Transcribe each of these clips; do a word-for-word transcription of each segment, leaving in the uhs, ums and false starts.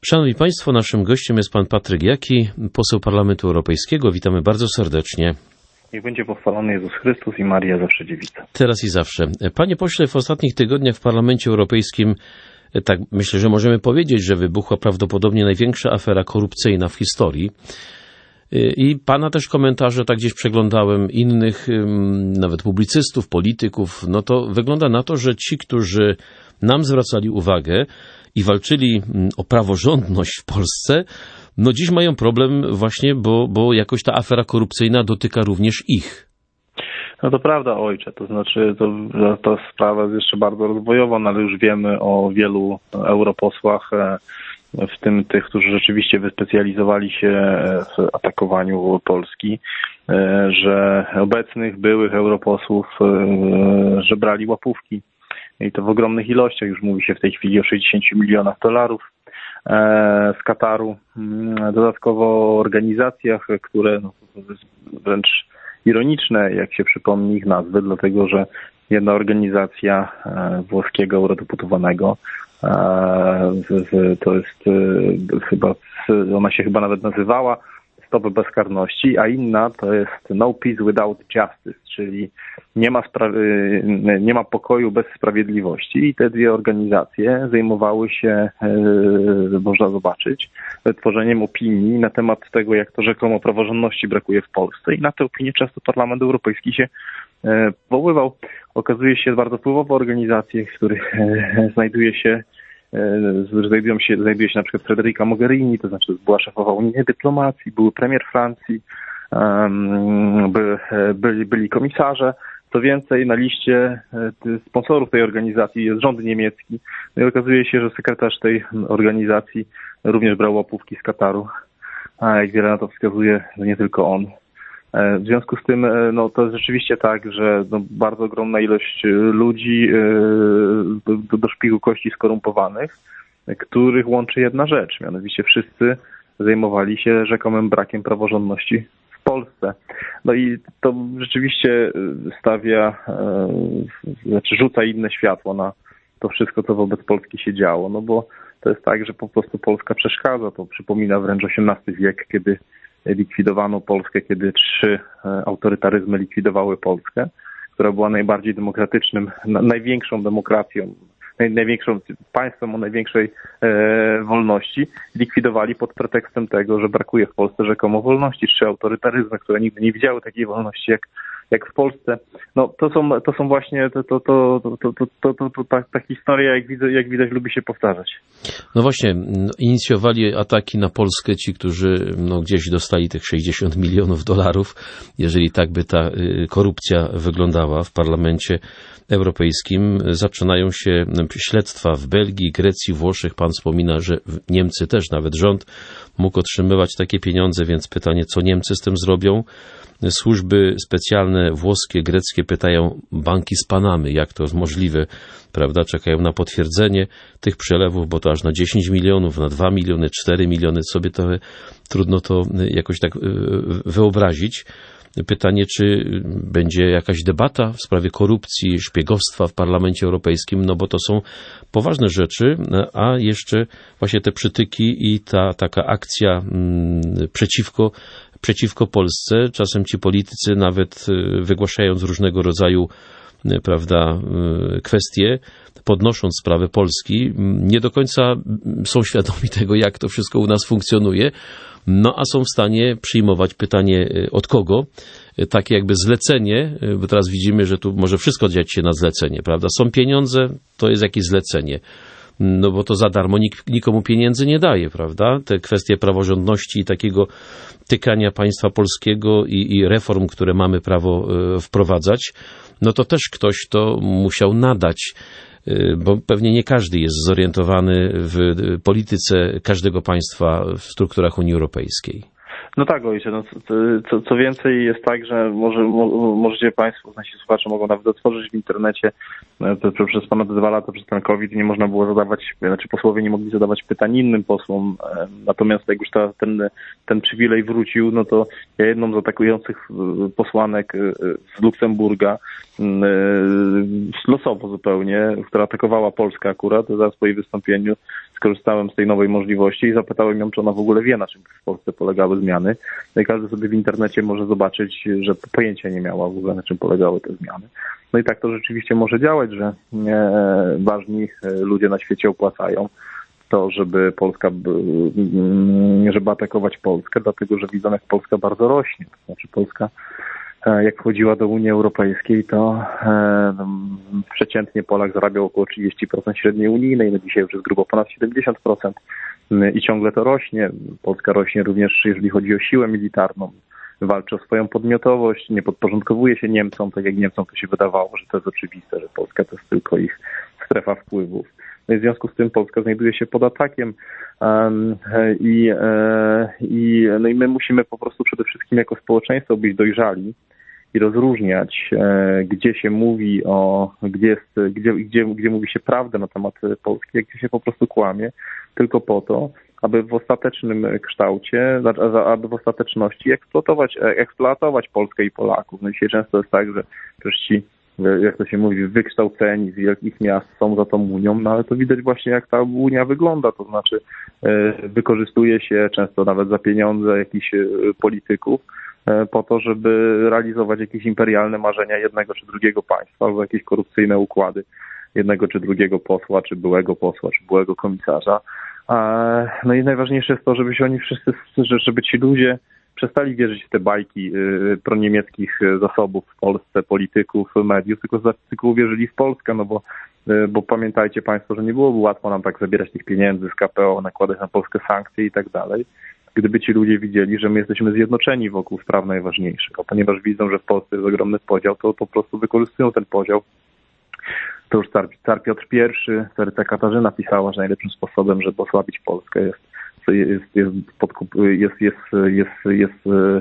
Szanowni Państwo, naszym gościem jest pan Patryk Jaki, poseł Parlamentu Europejskiego. Witamy bardzo serdecznie. Niech będzie pochwalony Jezus Chrystus i Maria zawsze dziewica. Teraz i zawsze. Panie pośle, w ostatnich tygodniach w Parlamencie Europejskim, tak myślę, że możemy powiedzieć, że wybuchła prawdopodobnie największa afera korupcyjna w historii. I pana też komentarze, tak gdzieś przeglądałem innych, nawet publicystów, polityków, no to wygląda na to, że ci, którzy nam zwracali uwagę i walczyli o praworządność w Polsce, no dziś mają problem właśnie, bo, bo jakoś ta afera korupcyjna dotyka również ich. No to prawda, ojcze, to znaczy to, ta sprawa jest jeszcze bardzo rozwojowa, no ale już wiemy o wielu europosłach, w tym tych, którzy rzeczywiście wyspecjalizowali się w atakowaniu Polski, że obecnych, byłych europosłów, że brali łapówki. I to w ogromnych ilościach. Już mówi się w tej chwili o sześćdziesięciu milionach dolarów z Kataru. Dodatkowo o organizacjach, które no, wręcz ironiczne, jak się przypomni ich nazwy, dlatego że jedna organizacja włoskiego eurodeputowanego, to jest chyba, ona się chyba nawet nazywała Stop Bezkarności, a inna to jest No Peace Without Justice, czyli nie ma, sprawy, nie ma pokoju bez sprawiedliwości. I te dwie organizacje zajmowały się, można zobaczyć, tworzeniem opinii na temat tego, jak to rzekomo praworządności brakuje w Polsce. I na te opinie często Parlament Europejski się powoływał. Okazuje się bardzo wpływowe organizacje, w których znajduje się Znajdują się, znajduje się na przykład Federica Mogherini, to znaczy była szefowa unijnej dyplomacji, był premier Francji, by, byli, byli komisarze. Co więcej, na liście sponsorów tej organizacji jest rząd niemiecki. No i okazuje się, że sekretarz tej organizacji również brał łapówki z Kataru. A jak wiele na to wskazuje, że nie tylko on. W związku z tym no, to jest rzeczywiście tak, że no, bardzo ogromna ilość ludzi do, do szpiku kości skorumpowanych, których łączy jedna rzecz, mianowicie wszyscy zajmowali się rzekomym brakiem praworządności w Polsce. No i to rzeczywiście stawia, znaczy rzuca inne światło na to wszystko, co wobec Polski się działo, no bo to jest tak, że po prostu Polska przeszkadza, to przypomina wręcz osiemnasty wiek, kiedy likwidowano Polskę, kiedy trzy autorytaryzmy likwidowały Polskę, która była najbardziej demokratycznym, największą demokracją, największą państwem o największej e, wolności. Likwidowali pod pretekstem tego, że brakuje w Polsce rzekomo wolności. Trzy autorytaryzmy, które nigdy nie widziały takiej wolności jak, jak w Polsce. No to są, to są właśnie, to, to, to, to, to, to, to, to ta, ta historia, jak widać, jak widać, lubi się powtarzać. No właśnie, inicjowali ataki na Polskę ci, którzy no, gdzieś dostali tych sześćdziesiąt milionów dolarów, jeżeli tak by ta korupcja wyglądała w Parlamencie Europejskim. Zaczynają się śledztwa w Belgii, Grecji, Włoszech. Pan wspomina, że Niemcy też, nawet rząd mógł otrzymywać takie pieniądze, więc pytanie, co Niemcy z tym zrobią? Służby specjalne włoskie, greckie pytają banki z Panamy, jak to jest możliwe, prawda? Czekają na potwierdzenie tych przelewów, bo to aż na dziesięć milionów, na dwa miliony, cztery miliony, sobie to trudno to jakoś tak wyobrazić. Pytanie, czy będzie jakaś debata w sprawie korupcji, szpiegostwa w Parlamencie Europejskim, no bo to są poważne rzeczy, a jeszcze właśnie te przytyki i ta taka akcja przeciwko, przeciwko Polsce. Czasem ci politycy, nawet wygłaszając różnego rodzaju, prawda, kwestie, podnosząc sprawę Polski, nie do końca są świadomi tego, jak to wszystko u nas funkcjonuje, no a są w stanie przyjmować pytanie od kogo, takie jakby zlecenie, bo teraz widzimy, że tu może wszystko dziać się na zlecenie, prawda? Są pieniądze, to jest jakieś zlecenie. No bo to za darmo nikt nikomu pieniędzy nie daje, prawda? Te kwestie praworządności i takiego tykania państwa polskiego i, i reform, które mamy prawo wprowadzać, no to też ktoś to musiał nadać, bo pewnie nie każdy jest zorientowany w polityce każdego państwa w strukturach Unii Europejskiej. No tak, ojcze, no, co, co więcej jest tak, że może, mo, możecie Państwo, nasi słuchacze mogą nawet otworzyć w internecie, to, to przez ponad dwa lata, przez ten COVID nie można było zadawać, znaczy posłowie nie mogli zadawać pytań innym posłom, natomiast jak już ta, ten, ten przywilej wrócił, no to ja jedną z atakujących posłanek z Luksemburga, losowo zupełnie, która atakowała Polskę akurat, zaraz po jej wystąpieniu skorzystałem z tej nowej możliwości i zapytałem ją, czy ona w ogóle wie, na czym w Polsce polegały zmiany. No i każdy sobie w internecie może zobaczyć, że pojęcia nie miała w ogóle, na czym polegały te zmiany. No i tak to rzeczywiście może działać, że ważni ludzie na świecie opłacają to, żeby Polska, żeby atakować Polskę, dlatego że widzą, jak Polska bardzo rośnie. To znaczy Polska, jak wchodziła do Unii Europejskiej, to przeciętnie Polak zarabiał około trzydzieści procent średniej unijnej, no dzisiaj już jest grubo ponad siedemdziesiąt procent i ciągle to rośnie. Polska rośnie również, jeżeli chodzi o siłę militarną. Walczy o swoją podmiotowość, nie podporządkowuje się Niemcom, tak jak Niemcom to się wydawało, że to jest oczywiste, że Polska to jest tylko ich strefa wpływów. No i w związku z tym Polska znajduje się pod atakiem um, i, e, i, no i my musimy po prostu przede wszystkim jako społeczeństwo być dojrzali i rozróżniać, e, gdzie się mówi o, gdzie jest, gdzie, gdzie, gdzie mówi się prawdę na temat Polski, a gdzie się po prostu kłamie, tylko po to, aby w ostatecznym kształcie, aby w ostateczności eksploatować, eksploatować Polskę i Polaków. No dzisiaj często jest tak, że przecież ci, jak to się mówi, wykształceni z wielkich miast są za tą Unią, no ale to widać właśnie, jak ta Unia wygląda, to znaczy wykorzystuje się często nawet za pieniądze jakichś polityków po to, żeby realizować jakieś imperialne marzenia jednego czy drugiego państwa albo jakieś korupcyjne układy jednego czy drugiego posła, czy byłego posła, czy byłego komisarza. No i najważniejsze jest to, żeby się oni wszyscy, żeby ci ludzie przestali wierzyć w te bajki proniemieckich zasobów w Polsce, polityków, mediów, tylko, tylko uwierzyli w Polskę, no bo, bo pamiętajcie Państwo, że nie byłoby łatwo nam tak zabierać tych pieniędzy z K P O, nakładać na Polskę sankcje i tak dalej, gdyby ci ludzie widzieli, że my jesteśmy zjednoczeni wokół spraw najważniejszych, a ponieważ widzą, że w Polsce jest ogromny podział, to po prostu wykorzystują ten podział. To już car, car Piotr Pierwszy, caryca Katarzyna pisała, że najlepszym sposobem, żeby osłabić Polskę jest, jest, jest, podkup, jest, jest, jest, jest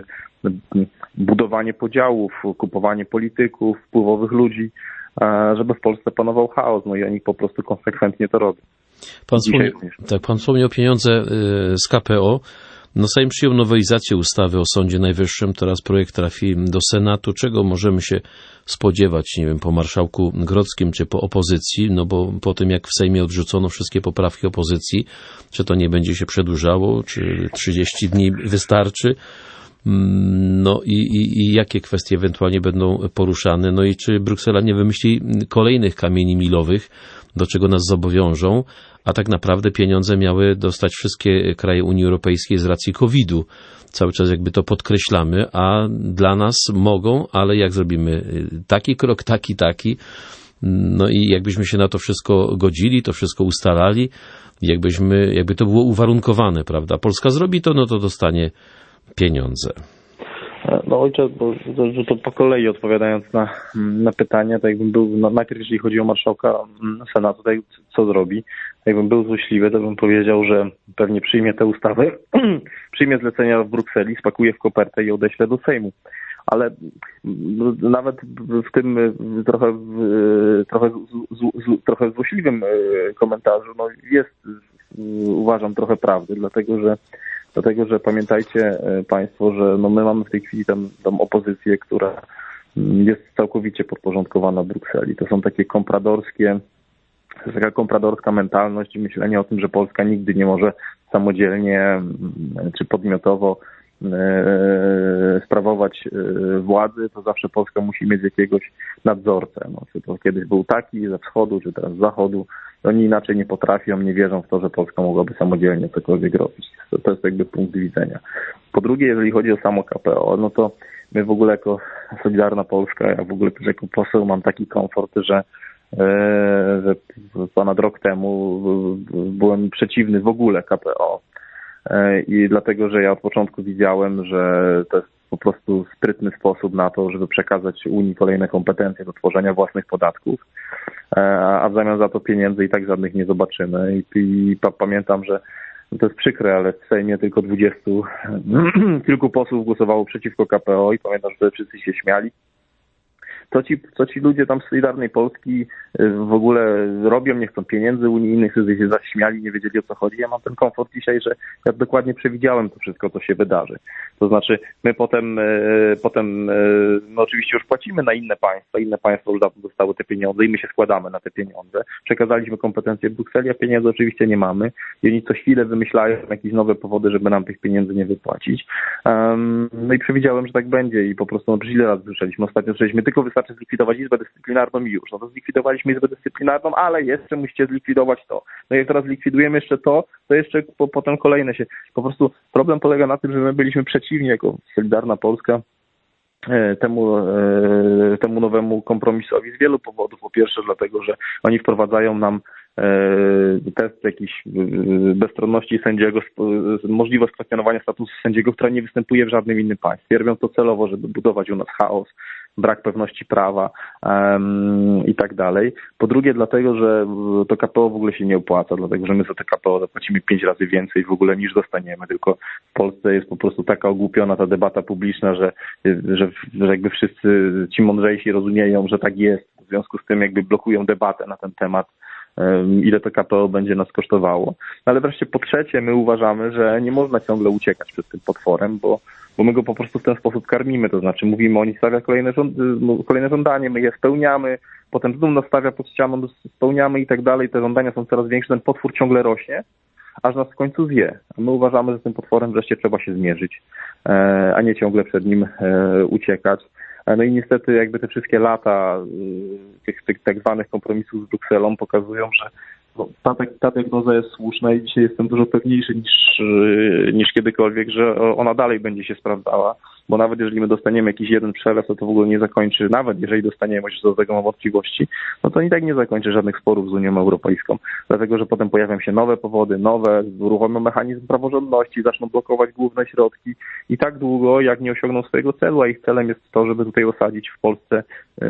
budowanie podziałów, kupowanie polityków, wpływowych ludzi, żeby w Polsce panował chaos. No i oni po prostu konsekwentnie to robią. Pan wspomniał, tak, pan wspomniał pieniądze z K P O. No Sejm przyjął nowelizację ustawy o Sądzie Najwyższym, teraz projekt trafi do Senatu. Czego możemy się spodziewać, nie wiem, po marszałku Grodzkim czy po opozycji, no bo po tym jak w Sejmie odrzucono wszystkie poprawki opozycji, czy to nie będzie się przedłużało, czy trzydzieści dni wystarczy, no i, i, i jakie kwestie ewentualnie będą poruszane, no i czy Bruksela nie wymyśli kolejnych kamieni milowych, do czego nas zobowiążą, a tak naprawdę pieniądze miały dostać wszystkie kraje Unii Europejskiej z racji kowidu. Cały czas jakby to podkreślamy, a dla nas mogą, ale jak zrobimy taki krok, taki, taki, no i jakbyśmy się na to wszystko godzili, to wszystko ustalali, jakbyśmy, jakby to było uwarunkowane, prawda? Polska zrobi to, no to dostanie pieniądze. No ojcze, bo to, to po kolei odpowiadając na, na pytania, tak jakbym był, no, najpierw jeżeli chodzi o marszałka Senatu, tak, co zrobi, jakbym był złośliwy, to bym powiedział, że pewnie przyjmie tę ustawę, przyjmie zlecenia w Brukseli, spakuje w kopertę i odeśle do Sejmu. Ale nawet w tym trochę, trochę, z, z, trochę złośliwym komentarzu no jest, uważam, trochę prawdy, dlatego że Dlatego, że pamiętajcie Państwo, że no my mamy w tej chwili tam, tam opozycję, która jest całkowicie podporządkowana Brukseli. To są takie kompradorskie, to jest taka kompradorska mentalność i myślenie o tym, że Polska nigdy nie może samodzielnie czy podmiotowo e, sprawować władzy, to zawsze Polska musi mieć jakiegoś nadzorcę. No, czy to kiedyś był taki ze wschodu, czy teraz z zachodu. Oni inaczej nie potrafią, nie wierzą w to, że Polska mogłaby samodzielnie cokolwiek robić. To, to jest jakby punkt widzenia. Po drugie, jeżeli chodzi o samo K P O, no to my w ogóle jako Solidarna Polska, ja w ogóle jako poseł mam taki komfort, że, e, że ponad rok temu byłem przeciwny w ogóle K P O. E, I dlatego, że ja od początku widziałem, że to jest po prostu sprytny sposób na to, żeby przekazać Unii kolejne kompetencje do tworzenia własnych podatków, a w zamian za to pieniędzy i tak żadnych nie zobaczymy. I, i pa, pamiętam, że to jest przykre, ale w Sejmie tylko dwudziestu kilku posłów głosowało przeciwko K P O i pamiętam, że wszyscy się śmiali. co ci, co ci ludzie tam z Solidarnej Polski w ogóle robią, nie chcą pieniędzy unijnych, sobie się zaśmiali, nie wiedzieli o co chodzi. Ja mam ten komfort dzisiaj, że ja dokładnie przewidziałem to wszystko, co się wydarzy. To znaczy my potem, potem no oczywiście już płacimy na inne państwa, inne państwa już dawno dostały te pieniądze i my się składamy na te pieniądze. Przekazaliśmy kompetencje w Brukseli, a pieniędzy oczywiście nie mamy i oni co chwilę wymyślają jakieś nowe powody, żeby nam tych pieniędzy nie wypłacić. Um, no i przewidziałem, że tak będzie i po prostu no, ile razy słyszeliśmy. Ostatnio słyszeliśmy, tylko wystarczy zlikwidować Izbę Dyscyplinarną i już. No to zlikwidowaliśmy Izbę Dyscyplinarną, ale jeszcze musicie zlikwidować to. No i jak teraz zlikwidujemy jeszcze to, to jeszcze po, potem kolejne się. Po prostu problem polega na tym, że my byliśmy przeciwni jako Solidarna Polska temu, temu nowemu kompromisowi z wielu powodów. Po pierwsze dlatego, że oni wprowadzają nam test jakiejś bezstronności sędziego, możliwość kwestionowania statusu sędziego, która nie występuje w żadnym innym państwie. Robią to celowo, żeby budować u nas chaos, brak pewności prawa um, i tak dalej. Po drugie dlatego, że to K P O w ogóle się nie opłaca, dlatego że my za to K P O zapłacimy pięć razy więcej w ogóle niż dostaniemy, tylko w Polsce jest po prostu taka ogłupiona ta debata publiczna, że, że, że jakby wszyscy ci mądrzejsi rozumieją, że tak jest, w związku z tym jakby blokują debatę na ten temat, ile to K P O będzie nas kosztowało. Ale wreszcie po trzecie my uważamy, że nie można ciągle uciekać przed tym potworem, bo, bo my go po prostu w ten sposób karmimy, to znaczy mówimy, oni stawia kolejne, żąd kolejne żądanie, my je spełniamy, potem znów nas stawia pod ścianą, spełniamy i tak dalej, te żądania są coraz większe, ten potwór ciągle rośnie, aż nas w końcu zje. A my uważamy, że z tym potworem wreszcie trzeba się zmierzyć, a nie ciągle przed nim uciekać. No i niestety jakby te wszystkie lata tych, tych tak zwanych kompromisów z Brukselą pokazują, że no, ta, ta diagnoza jest słuszna i dzisiaj jestem dużo pewniejszy niż, niż kiedykolwiek, że ona dalej będzie się sprawdzała, bo nawet jeżeli my dostaniemy jakiś jeden przelew, to to w ogóle nie zakończy, nawet jeżeli dostaniemy, choć co do tego mam wątpliwości, no to i tak nie zakończy żadnych sporów z Unią Europejską, dlatego że potem pojawią się nowe powody, nowe, uruchomią mechanizm praworządności, zaczną blokować główne środki i tak długo, jak nie osiągną swojego celu, a ich celem jest to, żeby tutaj osadzić w Polsce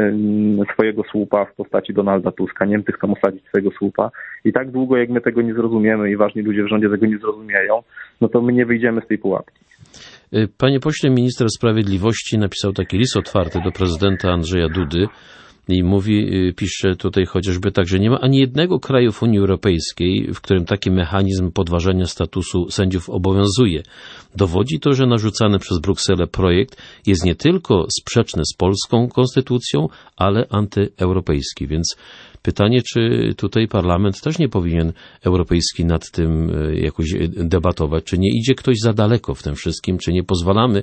y, swojego słupa w postaci Donalda Tuska. Niemcy chcą osadzić swojego słupa i tak długo, jak my tego nie zrozumiemy i ważni ludzie w rządzie tego nie zrozumieją, no to my nie wyjdziemy z tej pułapki. Panie pośle, minister sprawiedliwości napisał taki list otwarty do prezydenta Andrzeja Dudy i mówi, pisze tutaj chociażby tak, że nie ma ani jednego kraju w Unii Europejskiej, w którym taki mechanizm podważania statusu sędziów obowiązuje. Dowodzi to, że narzucany przez Brukselę projekt jest nie tylko sprzeczny z polską konstytucją, ale antyeuropejski. Więc pytanie, czy tutaj parlament też nie powinien europejski nad tym jakoś debatować, czy nie idzie ktoś za daleko w tym wszystkim, czy nie pozwalamy.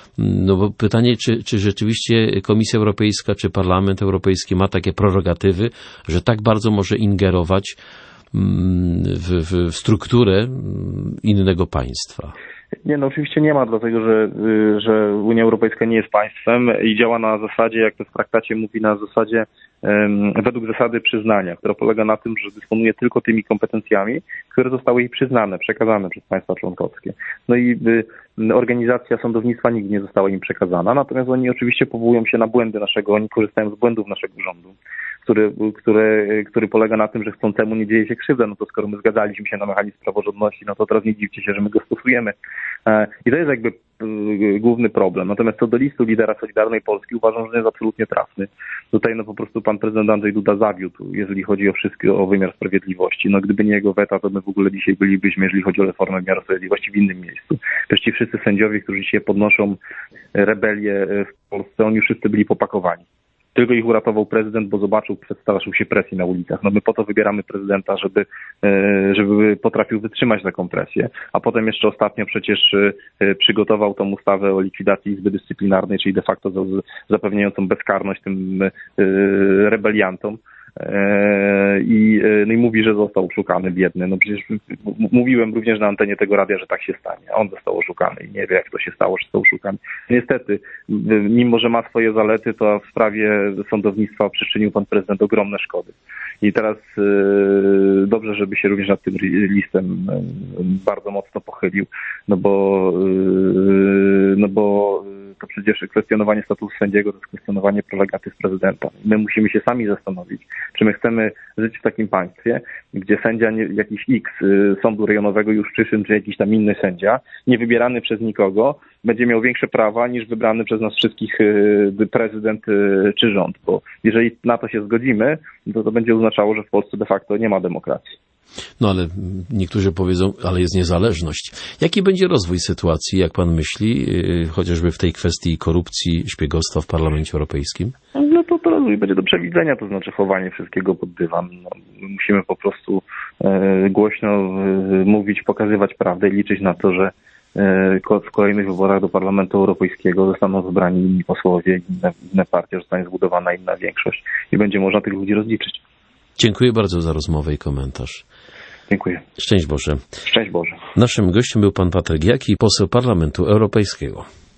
No bo pytanie, czy, czy rzeczywiście Komisja Europejska, czy Parlament Europejski ma takie prerogatywy, że tak bardzo może ingerować w, w, w strukturę innego państwa? Nie, no oczywiście nie ma, dlatego że, że Unia Europejska nie jest państwem i działa na zasadzie, jak to w traktacie mówi, na zasadzie um, według zasady przyznania, która polega na tym, że dysponuje tylko tymi kompetencjami, które zostały jej przyznane, przekazane przez państwa członkowskie. No i y, organizacja sądownictwa nigdy nie została im przekazana, natomiast oni oczywiście powołują się na błędy naszego, oni korzystają z błędów naszego rządu, który, który, który polega na tym, że chcącemu nie dzieje się krzywda, no to skoro my zgadzaliśmy się na mechanizm praworządności, no to teraz nie dziwcie się, że my go stosujemy. I to jest jakby główny problem. Natomiast co do listu lidera Solidarnej Polski uważam, że jest absolutnie trafny. Tutaj no po prostu pan prezydent Andrzej Duda zawiódł, jeżeli chodzi o wszystko, o wymiar sprawiedliwości. No gdyby nie jego weta, to my w ogóle dzisiaj bylibyśmy, jeżeli chodzi o reformę wymiaru sprawiedliwości, w innym miejscu. Przecież ci wszyscy sędziowie, którzy dzisiaj podnoszą rebelię w Polsce, oni już wszyscy byli popakowani. Tylko ich uratował prezydent, bo zobaczył, przestraszył się presji na ulicach. No my po to wybieramy prezydenta, żeby, żeby potrafił wytrzymać taką presję. A potem jeszcze ostatnio przecież przygotował tą ustawę o likwidacji Izby Dyscyplinarnej, czyli de facto zapewniającą bezkarność tym rebeliantom. I, no i mówi, że został oszukany, biedny. No przecież mówiłem również na antenie tego radia, że tak się stanie. On został oszukany i nie wie, jak to się stało, że został oszukany. Niestety, mimo że ma swoje zalety, to w sprawie sądownictwa przyczynił pan prezydent ogromne szkody. I teraz yy, dobrze, żeby się również nad tym listem bardzo mocno pochylił, no bo, yy, no bo to przecież kwestionowanie statusu sędziego to jest kwestionowanie prerogatyw prezydenta. My musimy się sami zastanowić, czy my chcemy żyć w takim państwie, gdzie sędzia nie, jakiś X y, sądu rejonowego Juszczyszyn, czy jakiś tam inny sędzia, nie wybierany przez nikogo, będzie miał większe prawa niż wybrany przez nas wszystkich y, prezydent y, czy rząd. Bo jeżeli na to się zgodzimy, to to będzie oznaczało, że w Polsce de facto nie ma demokracji. No ale niektórzy powiedzą, ale jest niezależność. Jaki będzie rozwój sytuacji, jak pan myśli, chociażby w tej kwestii korupcji, szpiegostwa w Parlamencie Europejskim? No to, to rozwój będzie do przewidzenia, to znaczy chowanie wszystkiego pod dywan. No, musimy po prostu e, głośno e, mówić, pokazywać prawdę i liczyć na to, że e, w kolejnych wyborach do Parlamentu Europejskiego zostaną wybrani inni posłowie, inne, inne partie, zostanie zbudowana inna większość i będzie można tych ludzi rozliczyć. Dziękuję bardzo za rozmowę i komentarz. Dziękuję. Szczęść Boże. Szczęść Boże. Naszym gościem był pan Patryk Jaki, poseł Parlamentu Europejskiego.